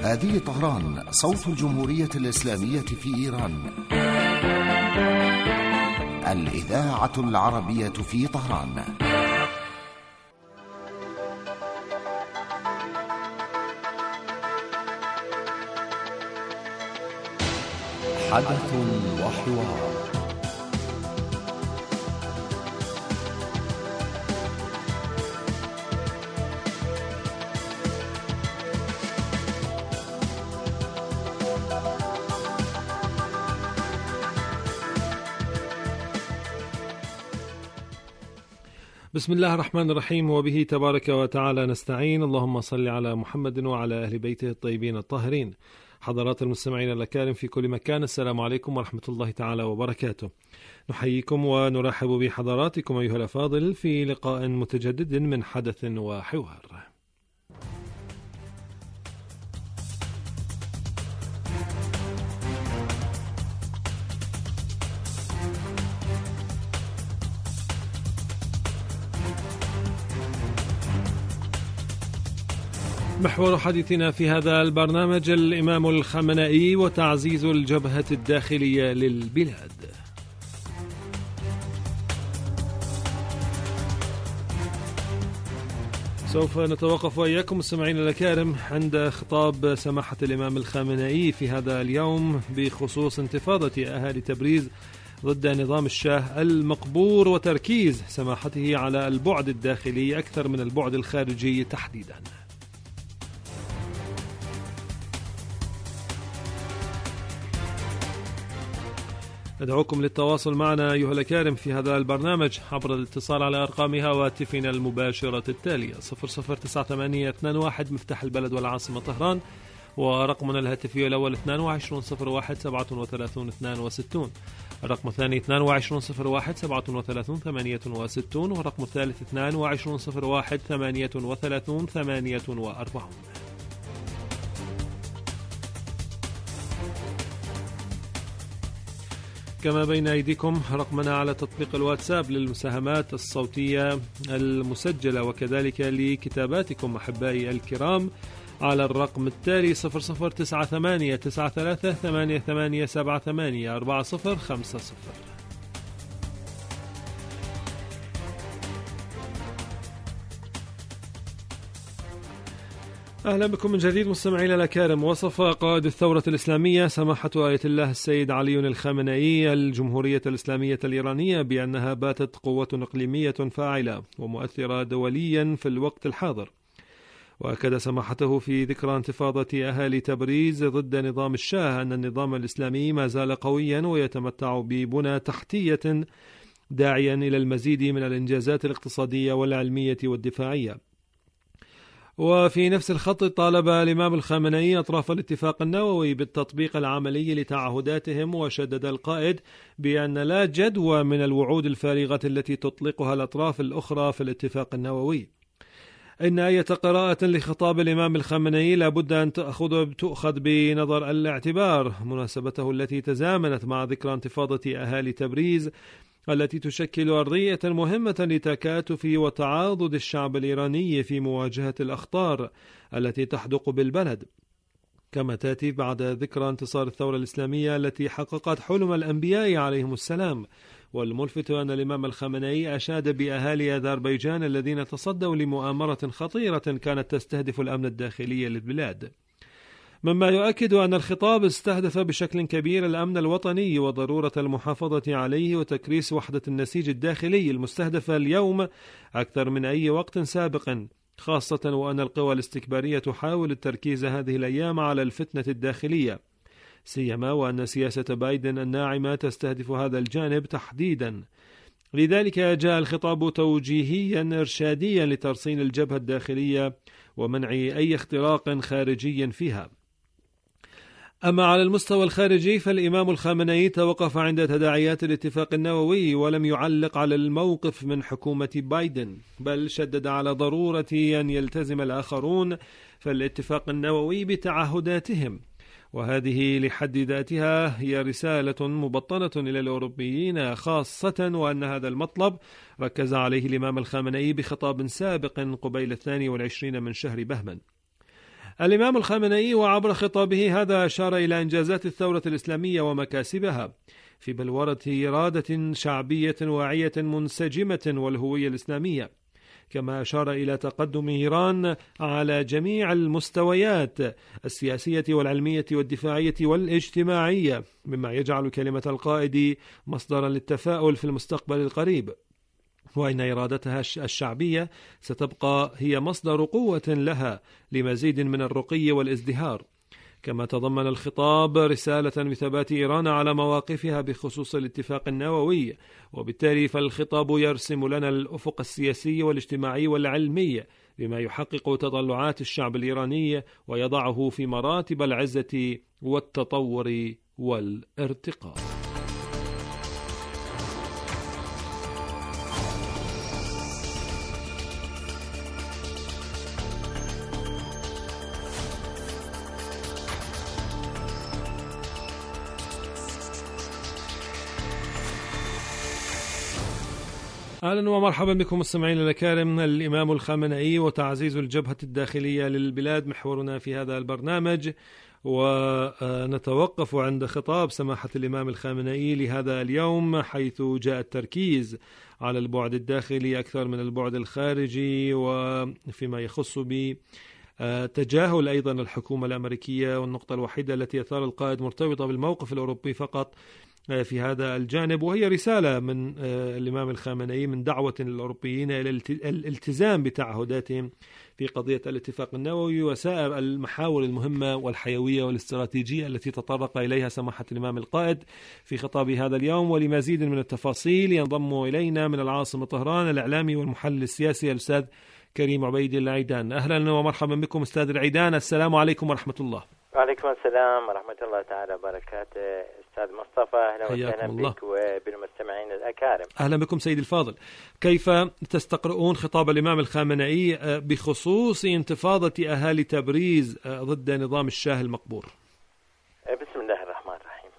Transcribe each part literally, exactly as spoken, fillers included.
هذه طهران، صوت الجمهورية الإسلامية في إيران. الإذاعة العربية في طهران. حدث وحوار. بسم الله الرحمن الرحيم، وبه تبارك وتعالى نستعين. اللهم صل على محمد وعلى أهل بيته الطيبين الطاهرين. حضرات المستمعين الأكارم في كل مكان، السلام عليكم ورحمة الله تعالى وبركاته. نحييكم ونرحب بحضراتكم أيها الأفاضل في لقاء متجدد من حدث وحوار. محور حديثنا في هذا البرنامج الإمام الخامنئي وتعزيز الجبهة الداخلية للبلاد. سوف نتوقف وإياكم مستمعين الأكارم عند خطاب سماحة الإمام الخامنئي في هذا اليوم بخصوص انتفاضة أهالي تبريز ضد نظام الشاه المقبور، وتركيز سماحته على البعد الداخلي أكثر من البعد الخارجي تحديدا. ندعوكم للتواصل معنا أيها الأكارم في هذا البرنامج عبر الاتصال على أرقام هواتفنا المباشرة التالية: صفر صفر تسعة ثمانية اثنان واحد مفتاح البلد والعاصمة طهران، ورقمنا الهاتفي الأول اثنان وعشرين صفر واحد سبعة وثلاثين اثنان وستين، الرقم الثاني اثنان وعشرين صفر واحد سبعة وثلاثين ثمانية وستين، والرقم الثالث اثنان وعشرين صفر واحد ثمانية وثلاثين ثمانية وأربعين. كما بين أيديكم رقمنا على تطبيق الواتساب للمساهمات الصوتية المسجلة، وكذلك لكتاباتكم أحبائي الكرام على الرقم التالي صفر صفر تسعة ثمانية تسعة ثلاثة ثمانية ثمانية سبعة ثمانية أربعة صفر خمسة صفر. أهلا بكم من جديد مستمعينا الأكارم. وصف قائد الثورة الإسلامية سماحة آية الله السيد علي الخامنئي الجمهورية الإسلامية الإيرانية بأنها باتت قوة إقليمية فاعلة ومؤثرة دوليا في الوقت الحاضر. وأكد سماحته في ذكرى انتفاضة أهالي تبريز ضد نظام الشاه أن النظام الإسلامي ما زال قويا ويتمتع ببنى تحتية، داعيا إلى المزيد من الإنجازات الاقتصادية والعلمية والدفاعية. وفي نفس الخط طالب الإمام الخامنئي أطراف الاتفاق النووي بالتطبيق العملي لتعهداتهم، وشدد القائد بأن لا جدوى من الوعود الفارغة التي تطلقها الأطراف الأخرى في الاتفاق النووي. إن أي قراءة لخطاب الإمام الخامنئي لابد أن تأخذ تؤخذ بنظر الاعتبار مناسبته التي تزامنت مع ذكرى انتفاضة أهالي تبريز التي تشكل أرضية مهمة لتكاتف وتعاضد الشعب الإيراني في مواجهة الأخطار التي تحدق بالبلد، كما تأتي بعد ذكرى انتصار الثورة الإسلامية التي حققت حلم الأنبياء عليهم السلام. والملفت أن الإمام الخامنئي أشاد بأهالي أذربيجان الذين تصدوا لمؤامرة خطيرة كانت تستهدف الأمن الداخلي للبلاد، مما يؤكد أن الخطاب استهدف بشكل كبير الأمن الوطني وضرورة المحافظة عليه وتكريس وحدة النسيج الداخلي المستهدفة اليوم أكثر من أي وقت سابق، خاصة وأن القوى الاستكبارية تحاول التركيز هذه الأيام على الفتنة الداخلية، سيما وأن سياسة بايدن الناعمة تستهدف هذا الجانب تحديدا. لذلك جاء الخطاب توجيهيا إرشاديا لترسيم الجبهة الداخلية ومنع أي اختراق خارجي فيها. أما على المستوى الخارجي فالإمام الخامنئي توقف عند تداعيات الاتفاق النووي ولم يعلق على الموقف من حكومة بايدن، بل شدد على ضرورة أن يلتزم الآخرون في الاتفاق النووي بتعهداتهم، وهذه لحد ذاتها هي رسالة مبطنة إلى الأوروبيين خاصة، وأن هذا المطلب ركز عليه الإمام الخامنئي بخطاب سابق قبيل الثاني والعشرين من شهر بهمن. الإمام الخامنئي وعبر خطابه هذا أشار إلى إنجازات الثورة الإسلامية ومكاسبها في بلورة إرادة شعبية واعية منسجمة والهوية الإسلامية، كما أشار إلى تقدم إيران على جميع المستويات السياسية والعلمية والدفاعية والاجتماعية، مما يجعل كلمة القائد مصدرا للتفاؤل في المستقبل القريب، وإن إرادتها الشعبية ستبقى هي مصدر قوة لها لمزيد من الرقي والازدهار. كما تضمن الخطاب رسالة بثبات إيران على مواقفها بخصوص الاتفاق النووي، وبالتالي فالخطاب يرسم لنا الأفق السياسي والاجتماعي والعلمي بما يحقق تطلعات الشعب الإيراني ويضعه في مراتب العزة والتطور والارتقاء. أهلا ومرحبا بكم مستمعين الأكارم. الإمام الخامنئي وتعزيز الجبهة الداخلية للبلاد محورنا في هذا البرنامج، ونتوقف عند خطاب سماحة الإمام الخامنئي لهذا اليوم، حيث جاء التركيز على البعد الداخلي أكثر من البعد الخارجي، وفيما يخص ب تجاهل أيضا الحكومة الأمريكية، والنقطة الوحيدة التي أثار القائد مرتبطة بالموقف الأوروبي فقط في هذا الجانب، وهي رسالة من الإمام الخامنئي من دعوة للأوروبيين إلى الالتزام بتعهداتهم في قضية الاتفاق النووي وسائر المحاور المهمة والحيوية والاستراتيجية التي تطرق إليها سماحة الإمام القائد في خطاب هذا اليوم. ولمزيد من التفاصيل ينضم إلينا من العاصمة طهران الإعلامي والمحلل السياسي الأستاذ كريم عبيد العيدان. أهلا ومرحبا بكم أستاذ العيدان، السلام عليكم ورحمة الله. وعليكم السلام ورحمة الله تعالى وبركاته. أستاذ مصطفى، أهلا وسهلا بك وبالمستمعين الأكارم. أهلا بكم سيد الفاضل. كيف تستقرؤون خطاب الإمام الخامنئي بخصوص انتفاضة أهالي تبريز ضد نظام الشاه المقبور؟ بسم الله الرحمن الرحيم.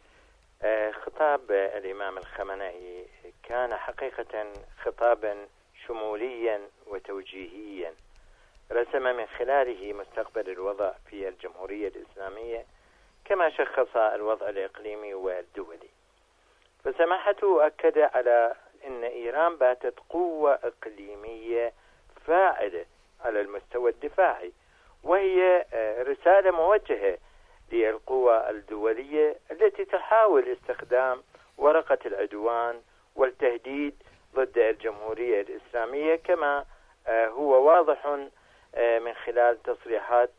خطاب الإمام الخامنئي كان حقيقة خطابا شموليا وتوجيهيا رسم من خلاله مستقبل الوضع في الجمهورية الإسلامية كما شخص الوضع الإقليمي والدولي. فسماحته أكد على أن إيران باتت قوة إقليمية فاعلة على المستوى الدفاعي، وهي رسالة موجهة للقوى الدولية التي تحاول استخدام ورقة العدوان والتهديد ضد الجمهورية الإسلامية، كما هو واضح من خلال تصريحات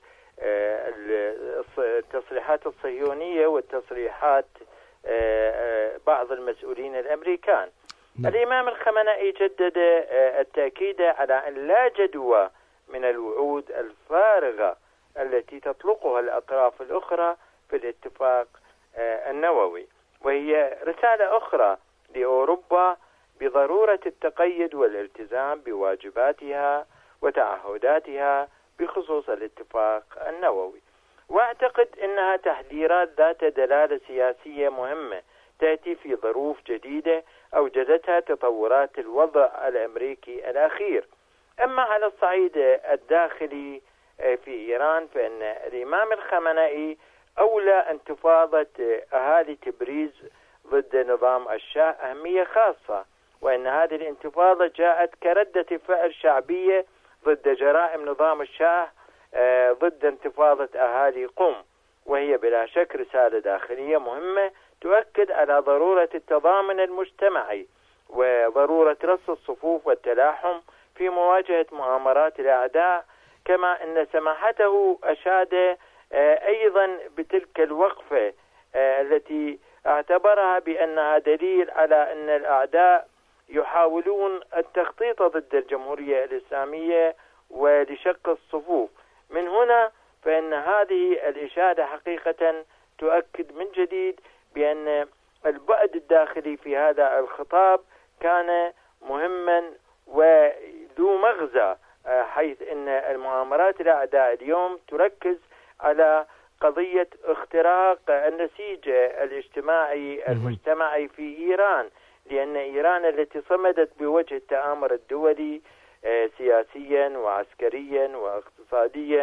التصريحات الصهيونية والتصريحات بعض المسؤولين الأمريكان. نعم. الإمام الخامنئي جدد التأكيد على أن لا جدوى من الوعود الفارغة التي تطلقها الأطراف الأخرى في الاتفاق النووي، وهي رسالة أخرى لأوروبا بضرورة التقيد والالتزام بواجباتها وتعهداتها بخصوص الاتفاق النووي. واعتقد انها تحذيرات ذات دلالة سياسية مهمة تأتي في ظروف جديدة اوجدتها تطورات الوضع الامريكي الاخير. اما على الصعيد الداخلي في ايران فان الامام الخامنئي اولى انتفاضة اهالي تبريز ضد نظام الشاه اهمية خاصة، وان هذه الانتفاضة جاءت كردة فعل شعبية ضد جرائم نظام الشاه ضد انتفاضة أهالي قم، وهي بلا شك رسالة داخلية مهمة تؤكد على ضرورة التضامن المجتمعي وضرورة رص الصفوف والتلاحم في مواجهة مؤامرات الأعداء. كما أن سماحته أشاد أيضا بتلك الوقفة التي اعتبرها بأنها دليل على أن الأعداء يحاولون التخطيط ضد الجمهورية الإسلامية ولشق الصفوف. من هنا فإن هذه الإشادة حقيقة تؤكد من جديد بأن البعد الداخلي في هذا الخطاب كان مهما وذو مغزى، حيث أن المؤامرات الأعداء اليوم تركز على قضية اختراق النسيج الاجتماعي المجتمعي في إيران، لأن إيران التي صمدت بوجه التآمر الدولي سياسيا وعسكريا واقتصاديا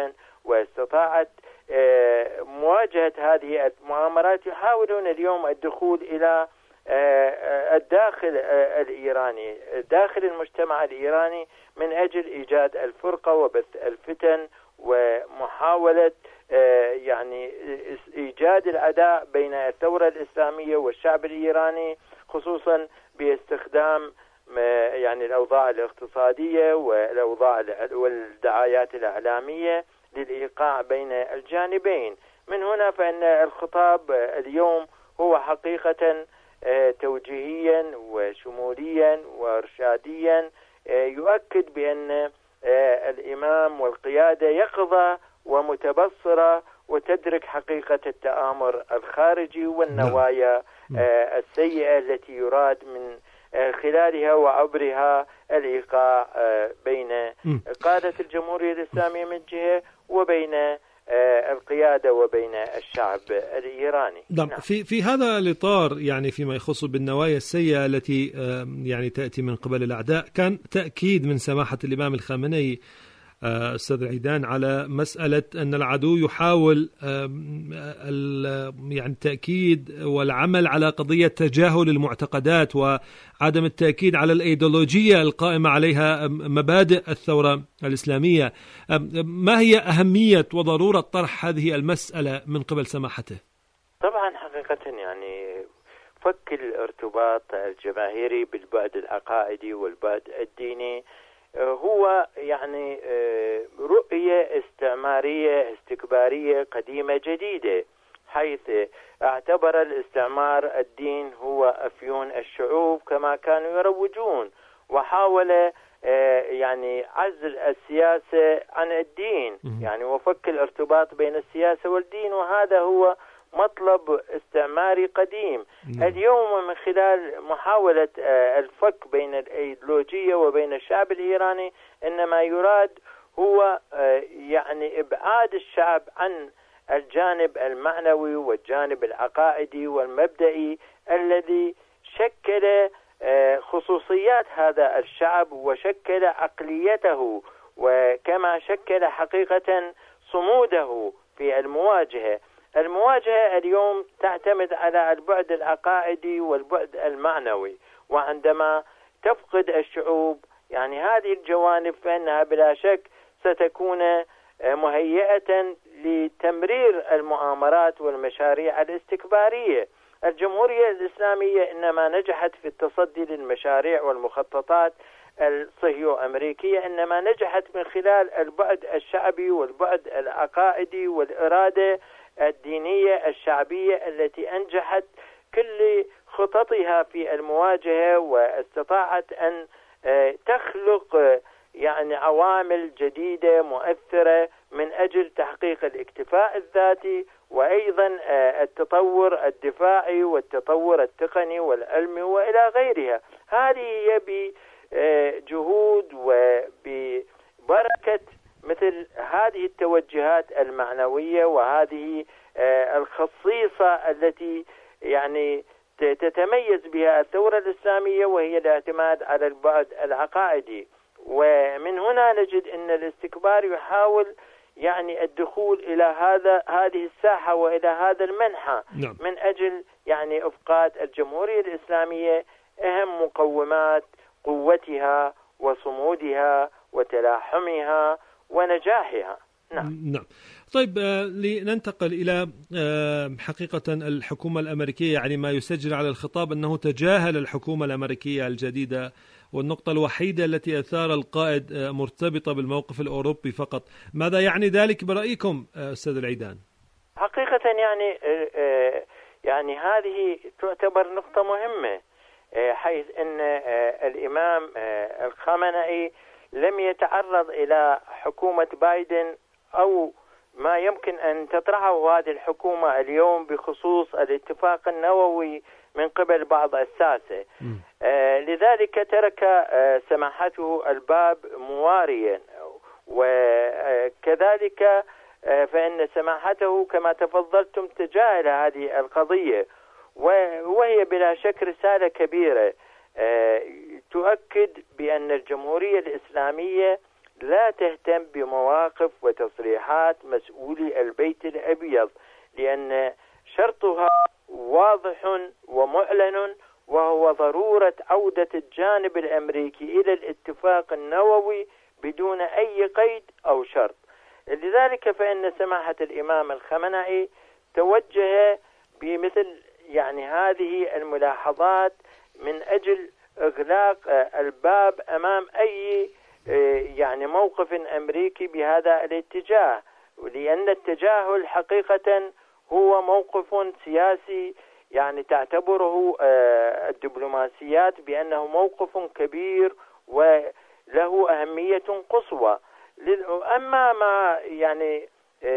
واستطاعت مواجهة هذه المؤامرات. يحاولون اليوم الدخول إلى الداخل الإيراني، داخل المجتمع الإيراني، من أجل إيجاد الفرقة وبث الفتن ومحاولة يعني إيجاد العداء بين الثورة الإسلامية والشعب الإيراني، خصوصا باستخدام يعني الأوضاع الاقتصادية والأوضاع والدعايات الإعلامية للإيقاع بين الجانبين. من هنا فإن الخطاب اليوم هو حقيقة توجيهيا وشموليا وإرشاديا، يؤكد بأن الإمام والقيادة يقظة ومتبصرة وتدرك حقيقة التآمر الخارجي والنوايا السيئة التي يراد من خلالها وعبرها الإيقاع بين قادة الجمهورية الإسلامية من جهة وبين القيادة وبين الشعب الإيراني. نعم. في في هذا الإطار، يعني فيما يخص بالنوايا السيئة التي يعني تأتي من قبل الأعداء، كان تأكيد من سماحة الإمام الخامنئي أستاذ العيدان على مسألة أن العدو يحاول يعني التأكيد والعمل على قضية تجاهل المعتقدات وعدم التأكيد على الأيديولوجية القائمة عليها مبادئ الثورة الإسلامية. ما هي أهمية وضرورة طرح هذه المسألة من قبل سماحته؟ طبعا حقيقة يعني فك الارتباط الجماهيري بالبعد العقائدي والبعد الديني هو يعني رؤية استعمارية استكبارية قديمة جديدة، حيث اعتبر الاستعمار الدين هو أفيون الشعوب كما كانوا يروجون، وحاول يعني عزل السياسة عن الدين، يعني وفك الارتباط بين السياسة والدين، وهذا هو مطلب استعماري قديم. اليوم من خلال محاولة الفك بين الأيديولوجية وبين الشعب الإيراني، إنما يراد هو يعني إبعاد الشعب عن الجانب المعنوي والجانب العقائدي والمبدئي الذي شكل خصوصيات هذا الشعب وشكل عقليته، وكما شكل حقيقة صموده في المواجهة. المواجهة اليوم تعتمد على البعد العقائدي والبعد المعنوي، وعندما تفقد الشعوب يعني هذه الجوانب فإنها بلا شك ستكون مهيئة لتمرير المؤامرات والمشاريع الاستكبارية. الجمهورية الإسلامية إنما نجحت في التصدي للمشاريع والمخططات الصهيو أمريكية، إنما نجحت من خلال البعد الشعبي والبعد العقائدي والإرادة الدينية الشعبية التي أنجحت كل خططها في المواجهة، واستطاعت أن تخلق يعني عوامل جديدة مؤثرة من أجل تحقيق الاكتفاء الذاتي، وأيضا التطور الدفاعي والتطور التقني والعلمي وإلى غيرها. هذه هي بجهود وببركة مثل هذه التوجهات المعنوية وهذه الخصيصة التي يعني تتميز بها الثورة الإسلامية، وهي الاعتماد على البعد العقائدي. ومن هنا نجد أن الاستكبار يحاول يعني الدخول إلى هذا هذه الساحة وإلى هذا المنحى نعم. من أجل يعني إفقاد الجمهورية الإسلامية أهم مقومات قوتها وصمودها وتلاحمها ونجاحها. نعم. نعم. طيب لننتقل إلى حقيقة الحكومة الأمريكية، يعني ما يسجل على الخطاب أنه تجاهل الحكومة الأمريكية الجديدة، والنقطة الوحيدة التي أثار القائد مرتبطة بالموقف الأوروبي فقط. ماذا يعني ذلك برأيكم أستاذ العيدان؟ حقيقة يعني يعني هذه تعتبر نقطة مهمة، حيث أن الإمام الخامنئي لم يتعرض إلى حكومة بايدن أو ما يمكن أن تطرحه هذه الحكومة اليوم بخصوص الاتفاق النووي من قبل بعض الساسة. آه لذلك ترك آه سماحته الباب مواريا، وكذلك آه فإن سماحته كما تفضلتم تجاهل هذه القضية، وهي بلا شك رسالة كبيرة آه تؤكد بأن الجمهورية الإسلامية لا تهتم بمواقف وتصريحات مسؤولي البيت الأبيض، لأن شرطها واضح ومعلن، وهو ضرورة عودة الجانب الأمريكي إلى الاتفاق النووي بدون أي قيد أو شرط. لذلك فإن سماحة الإمام الخمنائي توجه بمثل يعني هذه الملاحظات من أجل إغلاق الباب أمام أي يعني موقف أمريكي بهذا الاتجاه، لأن التجاهل حقيقة هو موقف سياسي يعني تعتبره الدبلوماسيات بأنه موقف كبير وله أهمية قصوى. أما ما يعني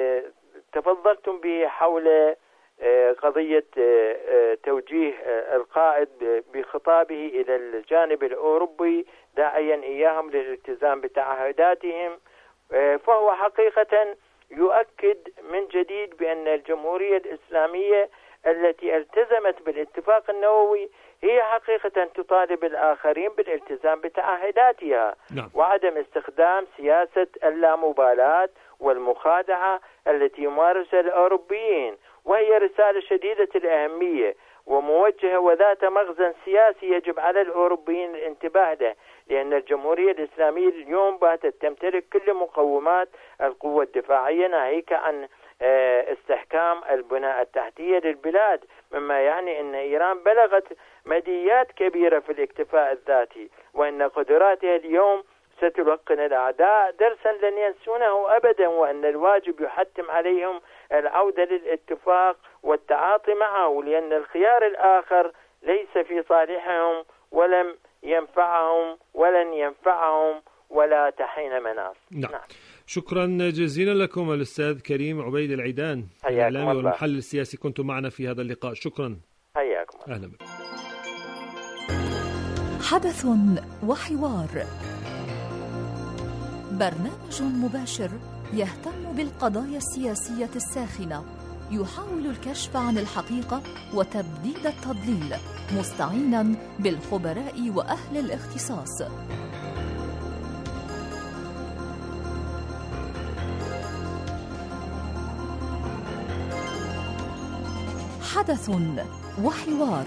تفضلتم به حول قضية توجيه القائد بخطابه إلى الجانب الأوروبي داعيا إياهم للالتزام بتعهداتهم، فهو حقيقة يؤكد من جديد بأن الجمهورية الإسلامية التي التزمت بالاتفاق النووي هي حقيقة تطالب الآخرين بالالتزام بتعهداتها. نعم. وعدم استخدام سياسة اللامبالاة والمخادعة التي يمارسها الأوروبيين، وهي رسالة شديدة الأهمية وموجهة وذات مغزى سياسي يجب على الأوروبيين الانتباه له، لأن الجمهورية الإسلامية اليوم باتت تمتلك كل مقومات القوة الدفاعية، ناهيك عن استحكام البناء التحتية للبلاد، مما يعني أن إيران بلغت مديات كبيرة في الاكتفاء الذاتي، وأن قدراتها اليوم ستلقن الأعداء درسا لن ينسونه أبدا، وأن الواجب يحتم عليهم العودة للاتفاق والتعاطي معه، لأن الخيار الآخر ليس في صالحهم ولم ينفعهم ولن ينفعهم ولا تحين مناص. نعم. نعم. شكرا جزيلا لكم الأستاذ كريم عبيد العيدان، الإعلامي والمحلل السياسي، كنتم معنا في هذا اللقاء. شكرا. حياكم. أهلا بكم. حدث وحوار، برنامج مباشر يهتم بالقضايا السياسية الساخنة، يحاول الكشف عن الحقيقة وتبديد التضليل، مستعينا بالخبراء وأهل الاختصاص. حدث وحوار.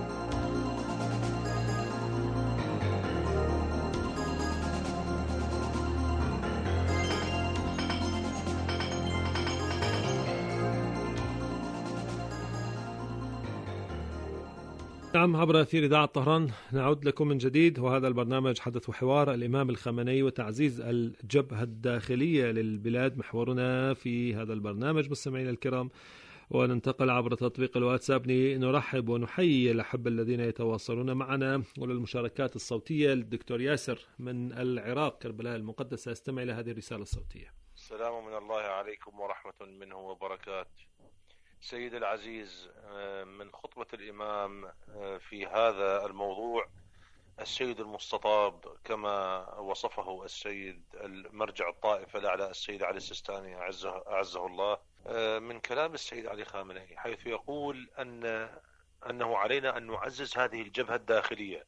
نعم، عبر أثير إذاعة طهران نعود لكم من جديد، وهذا البرنامج حدث وحوار، الإمام الخامنئي وتعزيز الجبهة الداخلية للبلاد محورنا في هذا البرنامج. مستمعينا الكرام، وننتقل عبر تطبيق الواتساب لنرحب ونحيي الأحبة الذين يتواصلون معنا، وللمشاركات الصوتية للدكتور ياسر من العراق كربلاء المقدسة. استمع إلى هذه الرسالة الصوتية. السلام من الله عليكم ورحمة منه وبركاته. سيد العزيز، من خطبة الإمام في هذا الموضوع السيد المستطاب كما وصفه السيد المرجع الطائفة الأعلى السيد علي السيستاني أعزه, أعزه الله، من كلام السيد علي خامنئي، حيث يقول أن أنه علينا أن نعزز هذه الجبهة الداخلية.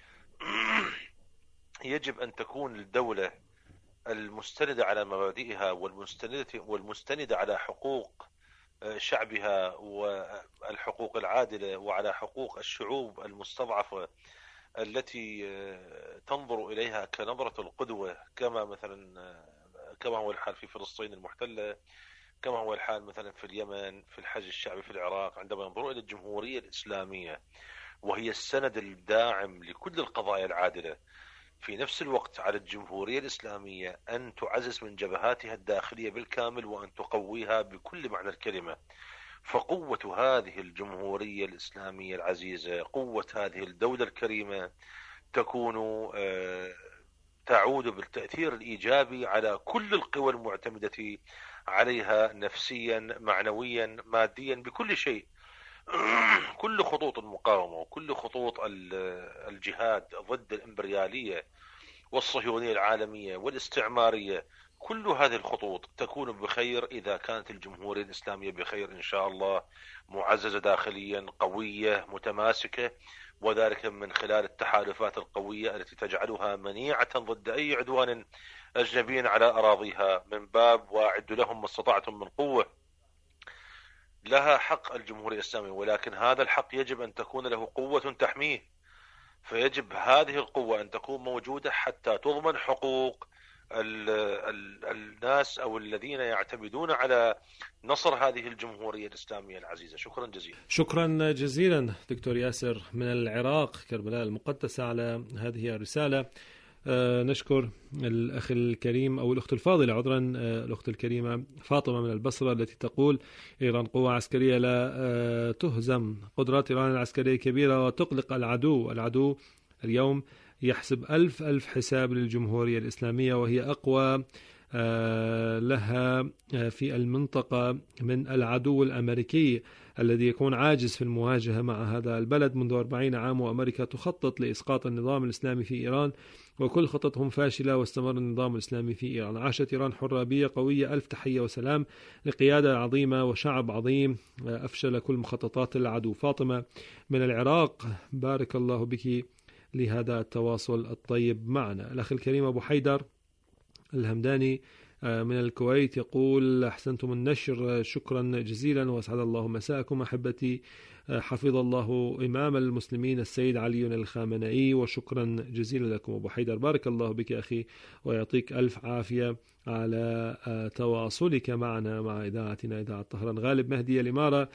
يجب أن تكون الدولة المستندة على مبادئها والمستندة, والمستندة على حقوق شعبها والحقوق العادلة وعلى حقوق الشعوب المستضعفة التي تنظر إليها كنظرة القدوة، كما مثلا كما هو الحال في فلسطين المحتلة، كما هو الحال مثلا في اليمن، في الحج الشعبي في العراق، عندما ينظروا إلى الجمهورية الإسلامية وهي السند الداعم لكل القضايا العادلة. في نفس الوقت على الجمهورية الإسلامية أن تعزز من جبهاتها الداخلية بالكامل وأن تقويها بكل معنى الكلمة. فقوة هذه الجمهورية الإسلامية العزيزة، قوة هذه الدولة الكريمة، تكون تعود بالتأثير الإيجابي على كل القوى المعتمدة عليها نفسيا معنويا ماديا بكل شيء. كل خطوط المقاومة وكل خطوط الجهاد ضد الإمبريالية والصهيونية العالمية والاستعمارية كل هذه الخطوط تكون بخير إذا كانت الجمهورية الإسلامية بخير إن شاء الله، معززة داخليا، قوية، متماسكة، وذلك من خلال التحالفات القوية التي تجعلها منيعة ضد أي عدوان أجنبي على أراضيها، من باب واعدوا لهم ما استطعتم من قوة. لها حق الجمهورية الإسلامية، ولكن هذا الحق يجب أن تكون له قوة تحميه، فيجب هذه القوة أن تكون موجودة حتى تضمن حقوق ال ال الناس أو الذين يعتمدون على نصر هذه الجمهورية الإسلامية العزيزة. شكرا جزيلا. شكرا جزيلا دكتور ياسر من العراق كربلاء المقدسة على هذه الرسالة. آه نشكر الأخ الكريم أو الأخت الفاضلة عذرا آه الأخت الكريمة فاطمة من البصرة التي تقول إيران قوة عسكرية لا آه تهزم، قدرات إيران العسكرية كبيرة وتقلق العدو. العدو اليوم يحسب ألف ألف حساب للجمهورية الإسلامية، وهي أقوى آه لها في المنطقة من العدو الأمريكي الذي يكون عاجز في المواجهة مع هذا البلد منذ أربعين عام، وأمريكا تخطط لإسقاط النظام الإسلامي في إيران، وكل خططهم فاشلة واستمر النظام الإسلامي في إيران. عاشت إيران حرابية قوية، ألف تحية وسلام لقيادة عظيمة وشعب عظيم أفشل كل مخططات العدو. فاطمة من العراق بارك الله بك لهذا التواصل الطيب معنا. الأخ الكريم أبو حيدر الهمداني من الكويت يقول أحسنتم النشر، شكرا جزيلا وأسعد الله مساءكم أحبتي، حفظ الله إمام المسلمين السيد علي الخامنئي، وشكرا جزيلا لكم أبو حيدر. بارك الله بك أخي ويعطيك ألف عافية على تواصلك معنا مع إذاعتنا إذاعة طهران. غالب مهدي الإمارة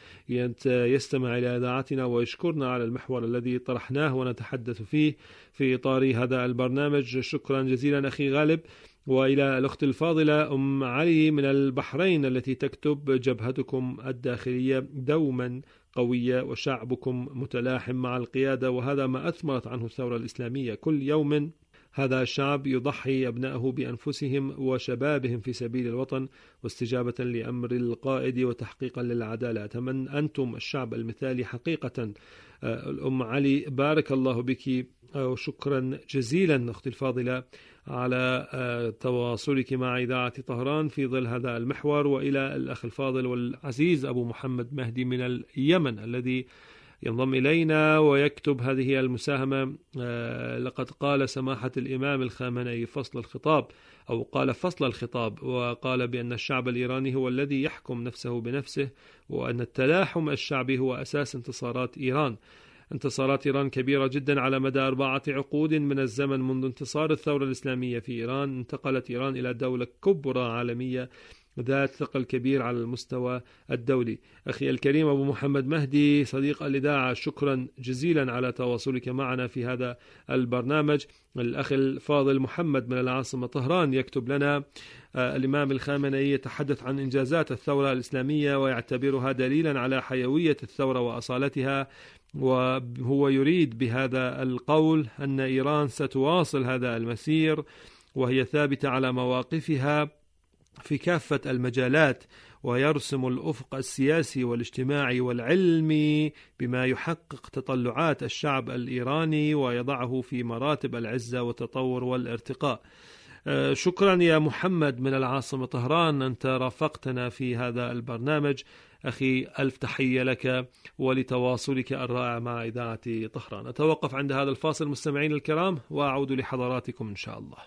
يستمع إلى إذاعتنا ويشكرنا على المحور الذي طرحناه ونتحدث فيه في إطار هذا البرنامج. شكرا جزيلا أخي غالب. وإلى الأخت الفاضلة أم علي من البحرين التي تكتب جبهتكم الداخلية دوما قوية وشعبكم متلاحم مع القيادة، وهذا ما أثمرت عنه الثورة الإسلامية. كل يوم هذا الشعب يضحي أبنائه بأنفسهم وشبابهم في سبيل الوطن واستجابة لأمر القائد وتحقيقا للعدالة. من أنتم الشعب المثالي حقيقة. الأم علي بارك الله بك وشكرا جزيلا أختي الفاضلة على تواصلك مع إذاعة طهران في ظل هذا المحور. وإلى الأخ الفاضل والعزيز أبو محمد مهدي من اليمن الذي ينضم إلينا ويكتب هذه المساهمة. لقد قال سماحة الإمام الخامنئي فصل الخطاب أو قال فصل الخطاب، وقال بأن الشعب الإيراني هو الذي يحكم نفسه بنفسه، وأن التلاحم الشعبي هو أساس انتصارات إيران. انتصارات إيران كبيرة جدا على مدى أربعة عقود من الزمن منذ انتصار الثورة الإسلامية في إيران. انتقلت إيران إلى دولة كبرى عالمية ذات ثقل كبير على المستوى الدولي. أخي الكريم أبو محمد مهدي صديق الإذاعة، شكرا جزيلا على تواصلك معنا في هذا البرنامج. الأخ الفاضل محمد من العاصمة طهران يكتب لنا الإمام الخامنئي يتحدث عن إنجازات الثورة الإسلامية ويعتبرها دليلا على حيوية الثورة وأصالتها، وهو يريد بهذا القول أن إيران ستواصل هذا المسير وهي ثابتة على مواقفها في كافة المجالات، ويرسم الأفق السياسي والاجتماعي والعلمي بما يحقق تطلعات الشعب الإيراني ويضعه في مراتب العزة والتطور والارتقاء. شكرا يا محمد من العاصمة طهران، أنت رافقتنا في هذا البرنامج. أخي ألف تحية لك ولتواصلك الرائع مع إذاعة طهران. أتوقف عند هذا الفاصل مستمعين الكرام وأعود لحضراتكم إن شاء الله.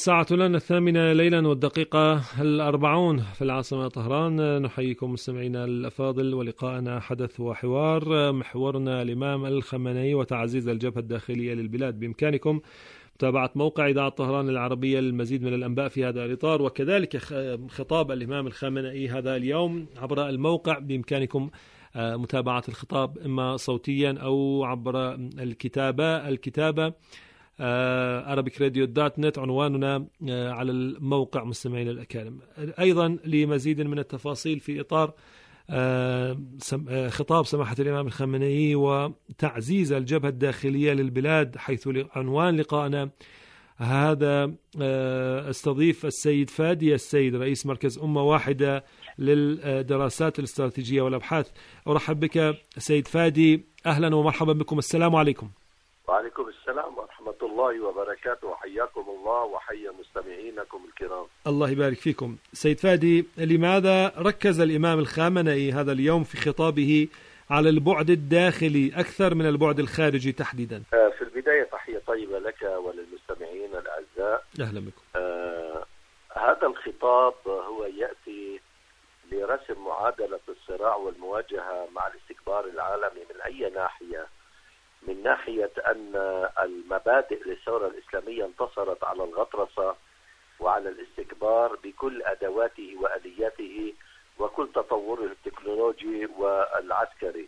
الساعة لنا الثامنة ليلا والدقيقة الأربعون في العاصمة طهران. نحييكم مستمعينا الأفاضل، ولقاءنا حدث وحوار، محورنا الإمام الخمنئي وتعزيز الجبهة الداخلية للبلاد. بإمكانكم متابعة موقع إذاعة طهران العربية للمزيد من الأنباء في هذا الإطار، وكذلك خطاب الإمام الخامنئي هذا اليوم عبر الموقع. بإمكانكم متابعة الخطاب إما صوتيا أو عبر الكتابة الكتابة أرابيك راديو دوت نت عنواننا على الموقع مستمعين الأكارم. أيضا لمزيد من التفاصيل في إطار خطاب سماحة الإمام الخامنئي وتعزيز الجبهة الداخلية للبلاد، حيث عنوان لقائنا هذا استضيف السيد فادي السيد رئيس مركز أمة واحدة للدراسات الاستراتيجية والأبحاث. أرحب بك سيد فادي، أهلا ومرحبا بكم. السلام عليكم. وعليكم السلام ورحمة الله وبركاته، وحياكم الله وحيا مستمعينكم الكرام. الله يبارك فيكم. سيد فادي، لماذا ركز الإمام الخامنئي هذا اليوم في خطابه على البعد الداخلي أكثر من البعد الخارجي تحديدا؟ في البداية تحية طيبة لك وللمستمعين الأعزاء. أهلا بكم. آه هذا الخطاب هو يأتي لرسم معادلة الصراع والمواجهة مع الاستكبار العالمي من أي ناحية؟ من ناحية أن المبادئ للثورة الإسلامية انتصرت على الغطرسة وعلى الاستكبار بكل أدواته وآلياته وكل تطوره التكنولوجي والعسكري،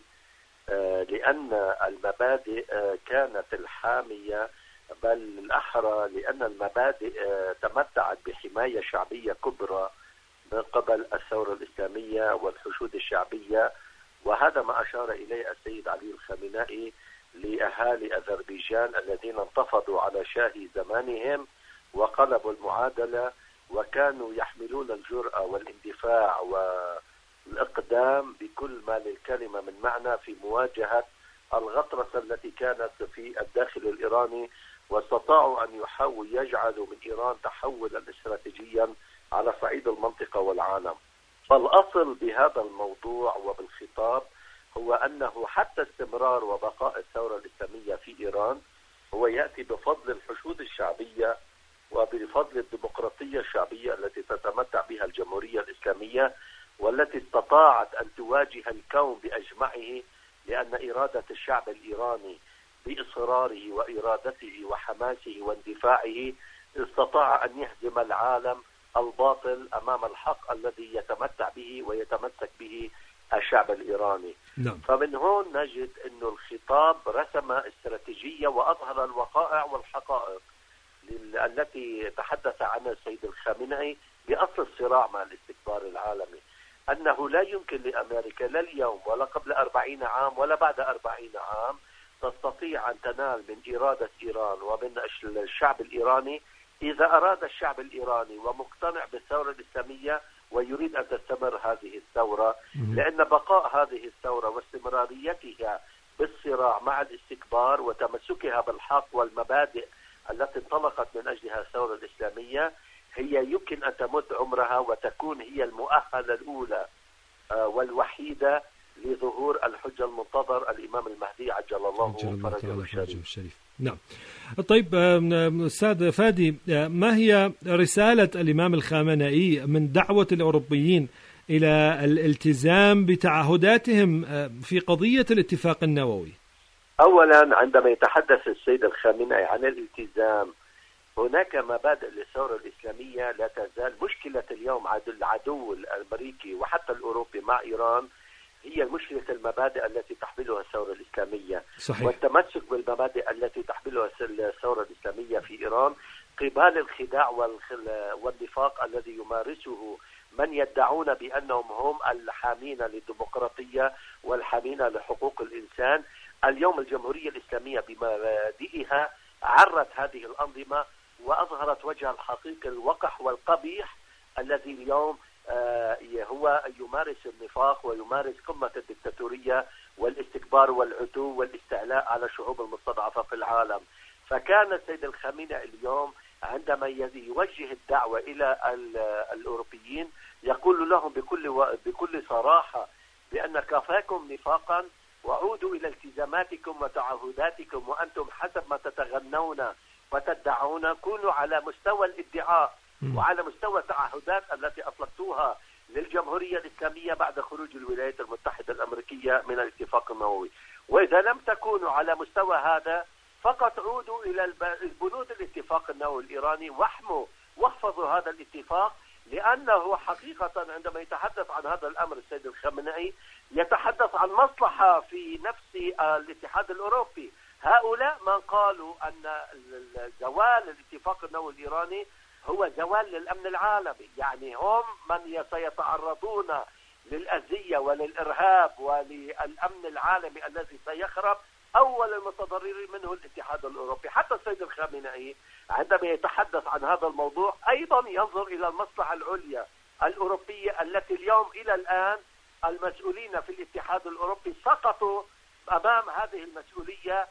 لأن المبادئ كانت الحامية، بل الأحرى لأن المبادئ تمتعت بحماية شعبية كبرى من قبل الثورة الإسلامية والحشود الشعبية. وهذا ما أشار إليه السيد علي الخامنئي لأهالي أذربيجان الذين انتفضوا على شاهي زمانهم وقلبوا المعادلة، وكانوا يحملون الجرأة والاندفاع والإقدام بكل ما للكلمة من معنى في مواجهة الغطرسة التي كانت في الداخل الإيراني، واستطاعوا أن يحاولوا يجعلوا من إيران تحولا استراتيجيا على صعيد المنطقة والعالم. فالأصل بهذا الموضوع وبالخطاب هو أنه حتى استمرار وبقاء الثورة الإسلامية في إيران هو يأتي بفضل الحشود الشعبية وبفضل الديمقراطية الشعبية التي تتمتع بها الجمهورية الإسلامية، والتي استطاعت أن تواجه الكون بأجمعه، لأن إرادة الشعب الإيراني بإصراره وإرادته وحماسه واندفاعه استطاع أن يهزم العالم الباطل أمام الحق الذي يتمتع به ويتمسك به الشعب الإيراني. نعم. فمن هون نجد أن الخطاب رسم استراتيجية وأظهر الوقائع والحقائق التي تحدث عنها السيد الخامنئي بأصل الصراع مع الاستكبار العالمي، أنه لا يمكن لأمريكا لا اليوم ولا قبل أربعين عام ولا بعد أربعين عام تستطيع أن تنال من إرادة إيران ومن الشعب الإيراني إذا أراد الشعب الإيراني ومقتنع بالثورة الإسلامية ويريد أن تستمر هذه الثورة، لأن بقاء هذه الثورة واستمراريتها بالصراع مع الاستكبار وتمسكها بالحق والمبادئ التي انطلقت من أجلها الثورة الإسلامية هي يمكن أن تمد عمرها وتكون هي المؤهلة الأولى والوحيدة لظهور الحجة المنتظر الإمام المهدي عجل الله فرجه الشريف. نعم. طيب أستاذ فادي، ما هي رسالة الإمام الخامنئي من دعوة الأوروبيين إلى الالتزام بتعهداتهم في قضية الاتفاق النووي؟ أولا، عندما يتحدث السيد الخامنئي عن الالتزام، هناك مبادئ للثورة الإسلامية لا تزال. مشكلة اليوم العدو الأمريكي وحتى الأوروبي مع إيران هي مشكلة المبادئ التي تحملها الثورة الإسلامية. صحيح. والتمسك بالمبادئ التي تحملها الثورة الإسلامية في إيران قبال الخداع والنفاق الذي يمارسه من يدعون بأنهم هم الحامين للديمقراطية والحامين لحقوق الإنسان. اليوم الجمهورية الإسلامية بمبادئها عرت هذه الأنظمة وأظهرت وجه الحقيقي الوقح والقبيح الذي اليوم آه هو يمارس النفاق ويمارس قمة الدكتاتورية والاستكبار والعتو والاستعلاء على الشعوب المستضعفة في العالم. فكان السيد الخامنئي اليوم عندما يوجه الدعوة إلى الأوروبيين يقول لهم بكل و... بكل صراحة بأن كفاكم نفاقا وعودوا إلى التزاماتكم وتعهداتكم، وأنتم حسب ما تتغنون وتدعون كونوا على مستوى الادعاء وعلى مستوى التعهدات التي أطلقتوها للجمهورية الإسلامية بعد خروج الولايات المتحدة الأمريكية من الاتفاق النووي. وإذا لم تكونوا على مستوى هذا فقط عودوا إلى البنود الاتفاق النووي الإيراني واحموا واحفظوا هذا الاتفاق، لأنه حقيقة عندما يتحدث عن هذا الأمر السيد الخامنئي يتحدث عن مصلحة في نفس الاتحاد الأوروبي. هؤلاء من قالوا أن زوال الاتفاق النووي الإيراني هو زوال للأمن العالمي، يعني هم من سيتعرضون للأذية وللإرهاب وللأمن العالمي الذي سيخرب. أول المتضررين منه الاتحاد الأوروبي. حتى السيد الخامنئي عندما يتحدث عن هذا الموضوع أيضا ينظر إلى المصلحة العليا الأوروبية التي اليوم إلى الآن المسؤولين في الاتحاد الأوروبي سقطوا أمام هذه المسؤولية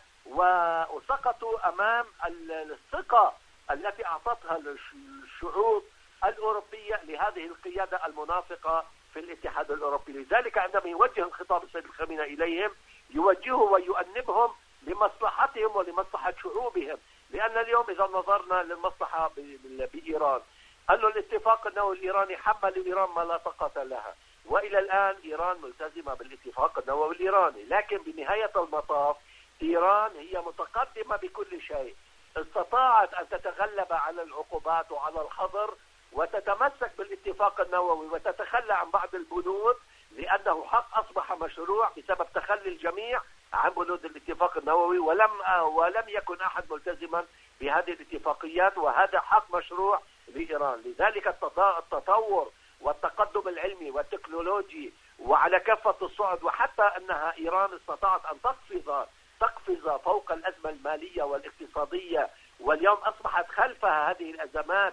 وسقطوا أمام الثقة التي أعطتها الشعوب الأوروبية لهذه القيادة المنافقة في الاتحاد الأوروبي. لذلك عندما يوجه الخطاب السيد الخامنئي إليهم يوجهه ويؤنبهم لمصلحتهم ولمصلحة شعوبهم. لأن اليوم إذا نظرنا للمصلحة بإيران أن الاتفاق النووي الإيراني حمل إيران ما لا طاقة لها، وإلى الآن إيران ملتزمة بالاتفاق النووي الإيراني، لكن بنهاية المطاف إيران هي متقدمة بكل شيء، استطاعت أن تتغلب على العقوبات وعلى الحظر وتتمسك بالاتفاق النووي وتتخلى عن بعض البنود، لأنه حق أصبح مشروع بسبب تخلي الجميع عن بنود الاتفاق النووي، ولم ولم يكن أحد ملتزما بهذه الاتفاقيات، وهذا حق مشروع لإيران. لذلك التطور والتقدم العلمي والتكنولوجي وعلى كافة الصعد، وحتى أنها إيران استطاعت أن تقفز تقفز فوق الأزمة المالية والاقتصادية، واليوم أصبحت خلفها هذه الأزمات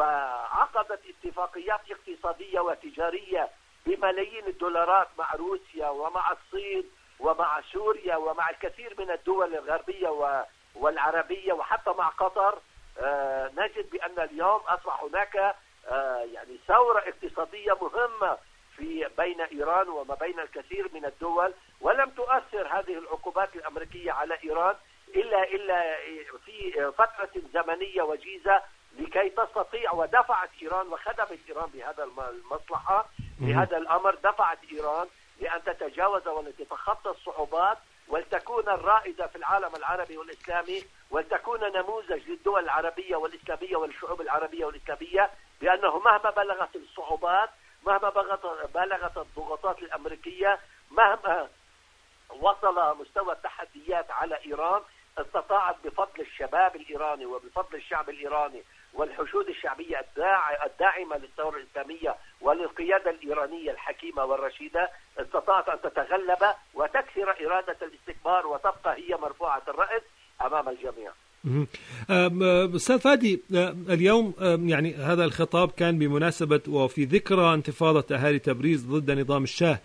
وعقدت اتفاقيات اقتصادية وتجارية بملايين الدولارات مع روسيا ومع الصين ومع سوريا ومع الكثير من الدول الغربية والعربية وحتى مع قطر. آه نجد بأن اليوم أصبح هناك آه يعني ثورة اقتصادية مهمة في بين إيران وما بين الكثير من الدول، ولم تؤثر هذه العقوبات الأمريكية على إيران إلا إلا في فترة زمنية وجيزة لكي تستطيع، ودفعت إيران وخدمت إيران بهذا المصلحة بهذا الأمر، دفعت إيران لأن تتجاوز ولتتخطى الصعوبات ولتكون الرائدة في العالم العربي والإسلامي، ولتكون نموذج للدول العربية والإسلامية والشعوب العربية والإسلامية، بأنه مهما بلغت الصعوبات، مهما بلغت الضغوطات الأمريكية، مهما وصل مستوى التحديات على إيران، استطاعت بفضل الشباب الإيراني وبفضل الشعب الإيراني والحشود الشعبية الداعمة للثورة الإسلامية وللقيادة الإيرانية الحكيمة والرشيدة، استطاعت أن تتغلب وتكسر إرادة الاستكبار وتبقى هي مرفوعة الرأس أمام الجميع. أستاذ فادي، اليوم يعني هذا الخطاب كان بمناسبة وفي ذكرى انتفاضة أهالي تبريز ضد نظام الشاه.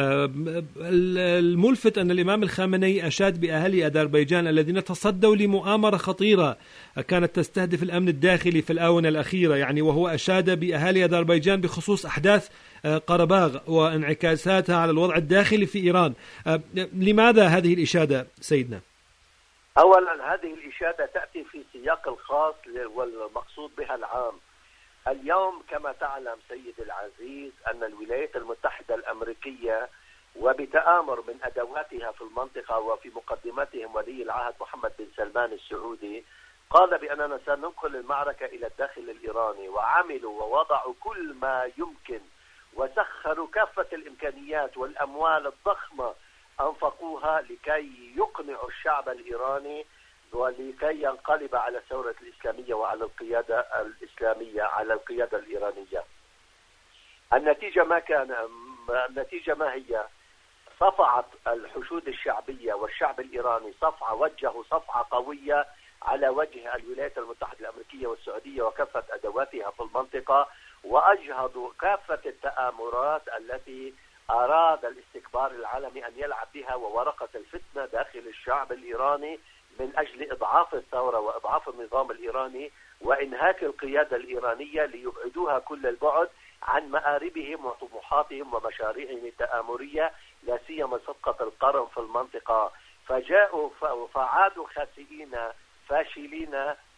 الملفت أن الإمام الخامنئي أشاد بأهالي أذربيجان الذين تصدوا لمؤامرة خطيرة كانت تستهدف الأمن الداخلي في الآونة الأخيرة، يعني وهو أشاد بأهالي أذربيجان بخصوص أحداث قرباغ وانعكاساتها على الوضع الداخلي في إيران. لماذا هذه الإشادة سيدنا؟ أولا هذه الإشادة تأتي في سياق الخاص والمقصود بها العام. اليوم كما تعلم سيد العزيز أن الولايات المتحدة الأمريكية وبتآمر من أدواتها في المنطقة وفي مقدمتهم ولي العهد محمد بن سلمان السعودي قال بأننا سننقل المعركة إلى الداخل الإيراني، وعملوا ووضعوا كل ما يمكن وسخروا كافة الإمكانيات والأموال الضخمة أنفقوها لكي يقنعوا الشعب الإيراني ولكي ينقلب على الثورة الإسلامية وعلى القيادة الإسلامية على القيادة الإيرانية. النتيجة ما كان النتيجة ما هي؟ صفعت الحشود الشعبية والشعب الإيراني صفعة، وجهوا صفعة قوية على وجه الولايات المتحدة الأمريكية والسعودية وكافة أدواتها في المنطقة، وأجهضوا كافة التآمرات التي أراد الاستكبار العالمي أن يلعب بها وورقة الفتنة داخل الشعب الإيراني من أجل إضعاف الثورة وإضعاف النظام الإيراني وإنهاك القيادة الإيرانية ليبعدوها كل البعد عن مآربهم وطموحاتهم ومشاريعهم التآمرية، لا سيما صفقة القرن في المنطقة. فجاءوا فعادوا خاسئين فاشلين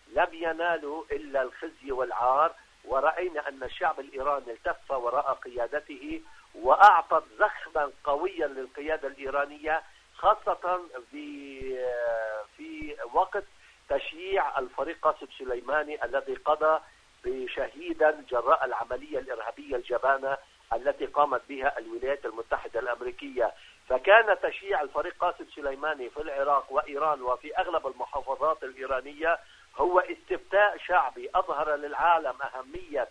لم ينالوا إلا الخزي والعار، ورأينا أن الشعب الإيراني التف وراء قيادته وأعطت زخما قويا للقيادة الإيرانية، خاصة في في وقت تشييع الفريق قاسم سليماني الذي قضى بشهيدا جراء العملية الإرهابية الجبانة التي قامت بها الولايات المتحدة الأمريكية. فكان تشييع الفريق قاسم سليماني في العراق وإيران وفي أغلب المحافظات الإيرانية هو استفتاء شعبي أظهر للعالم أهمية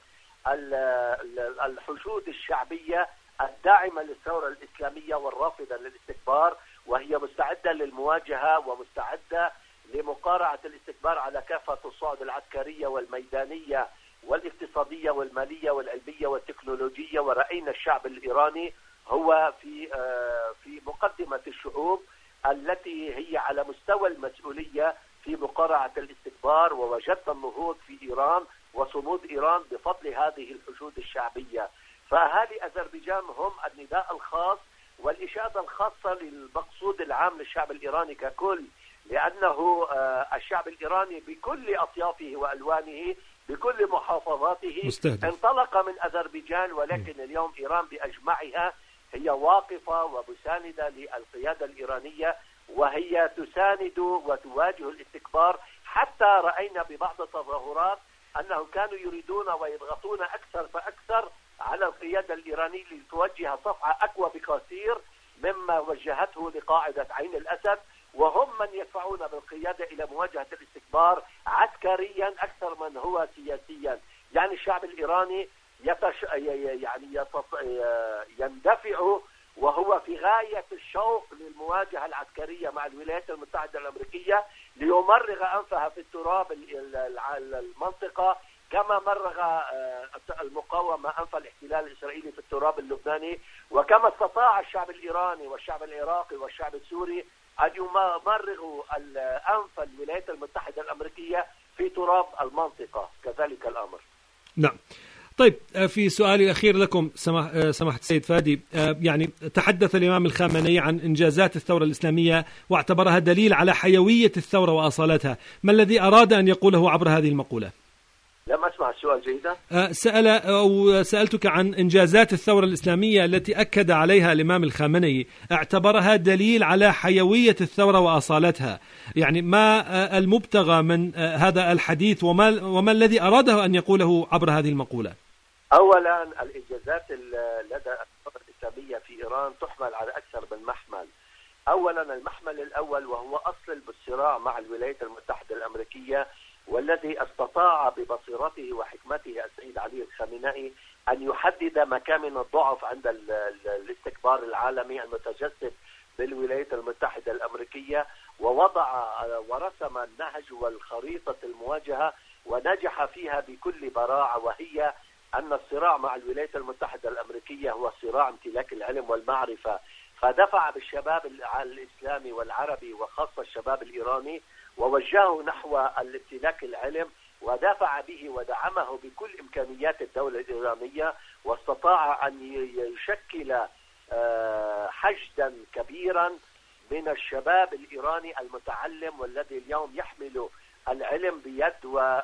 الحشود الشعبية الداعمة للثورة الإسلامية والرافضة للاستكبار، وهي مستعدة للمواجهة ومستعدة لمقارعة الاستكبار على كافة الصعد العسكرية والميدانية والاقتصادية والمالية والعلمية والتكنولوجية. ورأينا الشعب الإيراني هو في في مقدمة الشعوب التي هي على مستوى المسؤولية في مقارعة الاستكبار، ووجدنا النهوض في إيران وصمود إيران بفضل هذه الحشود الشعبية. فأهالي أذربيجان هم النداء الخاص والإشادة الخاصة للمقصود العام للشعب الإيراني ككل، لأنه الشعب الإيراني بكل أطيافه وألوانه بكل محافظاته مستهدف. انطلق من أذربيجان، ولكن اليوم إيران بأجمعها هي واقفة ومساندة للقيادة الإيرانية، وهي تساند وتواجه الاستكبار. حتى رأينا ببعض التظاهرات أنهم كانوا يريدون ويضغطون أكثر فأكثر على القيادة الإيرانية لتوجه صفعة أقوى بكثير مما وجهته لقاعدة عين الأسد، وهم من يدفعون بالقيادة إلى مواجهة الاستكبار عسكريا أكثر من هو سياسيا. يعني الشعب الإيراني يتش... يعني يتص... يندفع وهو في غاية الشوق للمواجهة العسكرية مع الولايات المتحدة الأمريكية ليمرغ أنفها في التراب المنطقة، كما مرغ المقاومة أنف الاحتلال الإسرائيلي في التراب اللبناني، وكما استطاع الشعب الإيراني والشعب العراقي والشعب السوري أن يمرغوا أنف الولايات المتحدة الأمريكية في تراب المنطقة كذلك الأمر. نعم. طيب، في سؤالي الأخير لكم سماحة السيد فادي، يعني تحدث الإمام الخامنئي عن إنجازات الثورة الإسلامية واعتبرها دليل على حيوية الثورة وأصالتها. ما الذي أراد أن يقوله عبر هذه المقولة؟ لم أسمع السؤال جيدا. سأل أو سألتك عن إنجازات الثورة الإسلامية التي أكد عليها الإمام الخامنئي، اعتبرها دليل على حيوية الثورة وأصالتها. يعني ما المبتغى من هذا الحديث وما, وما الذي أراده أن يقوله عبر هذه المقولة؟ أولا، الإنجازات لدى الثورة الإسلامية في إيران تحمل على أكثر من محمل. أولا، المحمل الأول وهو أصل بالصراع مع الولايات المتحدة الأمريكية، والذي استطاع ببصيرته وحكمته السيد علي الخامنئي أن يحدد مكامن الضعف عند الاستكبار العالمي المتجسد بالولايات المتحدة الأمريكية، ووضع ورسم النهج والخريطة المواجهة ونجح فيها بكل براعة، وهي أن الصراع مع الولايات المتحدة الأمريكية هو صراع امتلاك العلم والمعرفة. فدفع بالشباب الإسلامي والعربي وخاصة الشباب الإيراني ووجهه نحو الامتلاك العلم، ودافع به ودعمه بكل إمكانيات الدولة الإيرانية، واستطاع أن يشكل حشدا كبيرا من الشباب الإيراني المتعلم، والذي اليوم يحمل العلم بيد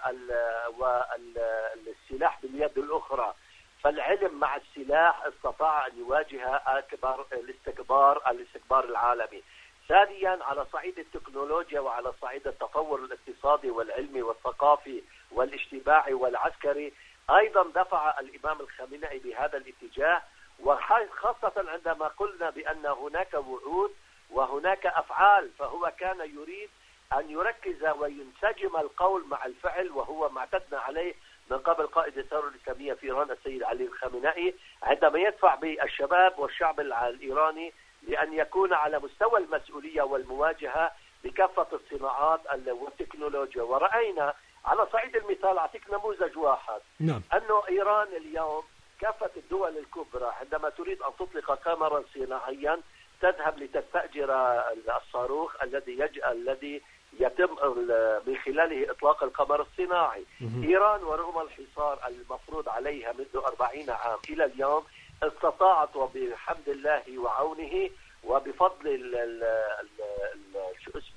والسلاح باليد الأخرى. فالعلم مع السلاح استطاع أن يواجه أكبر الاستكبار الاستكبار العالمي. ثانيا، على صعيد التكنولوجيا وعلى صعيد التطور الاقتصادي والعلمي والثقافي والاجتماعي والعسكري، أيضا دفع الإمام الخامنئي بهذا الاتجاه، وخاصة عندما قلنا بأن هناك وعود وهناك أفعال، فهو كان يريد أن يركز وينسجم القول مع الفعل، وهو ما اعتدنا عليه من قبل قائد الثورة الإسلامية في إيران السيد علي الخامنئي، عندما يدفع بالشباب والشعب الإيراني لأن يكون على مستوى المسؤولية والمواجهة بكافة الصناعات والتكنولوجيا. ورأينا على صعيد المثال، أعطيك نموذج واحد، نعم. أنه إيران اليوم كافة الدول الكبرى عندما تريد أن تطلق قمرا صناعيا تذهب لتستأجر الصاروخ الذي يج... الذي يتم من خلاله إطلاق القمر الصناعي. م- إيران ورغم الحصار المفروض عليها منذ أربعين عام إلى اليوم استطاعت وبحمد الله وعونه وبفضل ال ال ال ال شو اسمه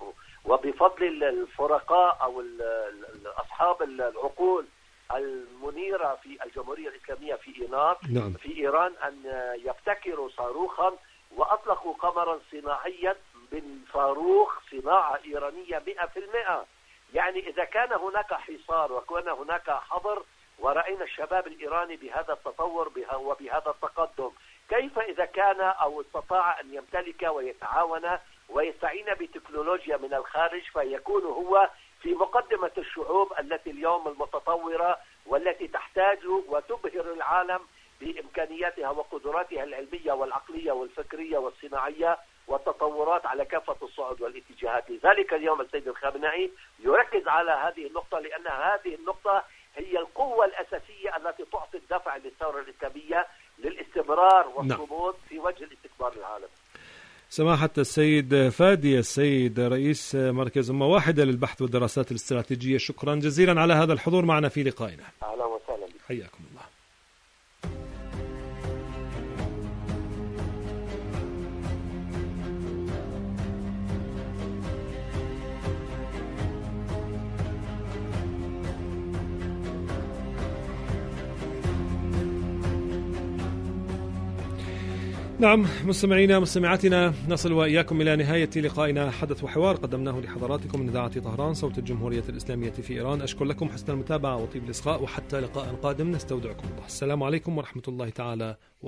وبفضل الفرقاء أو أصحاب العقول المنيرة في الجمهورية الإسلامية في إيران نعم. في إيران أن يبتكروا صاروخا وأطلقوا قمرا صناعيا من صاروخ صناعة إيرانية مئة في المئة. يعني إذا كان هناك حصار وكان هناك حظر ورأينا الشباب الإيراني بهذا التطور وبهذا التقدم، كيف إذا كان أو استطاع أن يمتلك ويتعاون ويستعين بتكنولوجيا من الخارج فيكون هو في مقدمة الشعوب التي اليوم المتطورة والتي تحتاج وتبهر العالم بإمكانياتها وقدراتها العلمية والعقلية والفكرية والصناعية والتطورات على كافة الصعد والاتجاهات. لذلك اليوم السيد الخامنئي يركز على هذه النقطة، لأن هذه النقطة هي القوة الأساسية التي تعطي الدفع للثورة الإسلامية للاستمرار والصمود في وجه الاستكبار العالمي. سماحة السيد فادي السيد رئيس مركز أمة واحدة للبحث والدراسات الاستراتيجية، شكرا جزيلا على هذا الحضور معنا في لقائنا. أهلا وسهلا بك. حياكم الله. نعم مستمعينا مستمعاتنا، نصل وإياكم إلى نهاية لقائنا حدث وحوار قدمناه لحضراتكم من إذاعة طهران صوت الجمهورية الإسلامية في إيران. أشكر لكم حسن المتابعة وطيب الإصغاء، وحتى لقاء قادم نستودعكم الله. السلام عليكم ورحمة الله تعالى.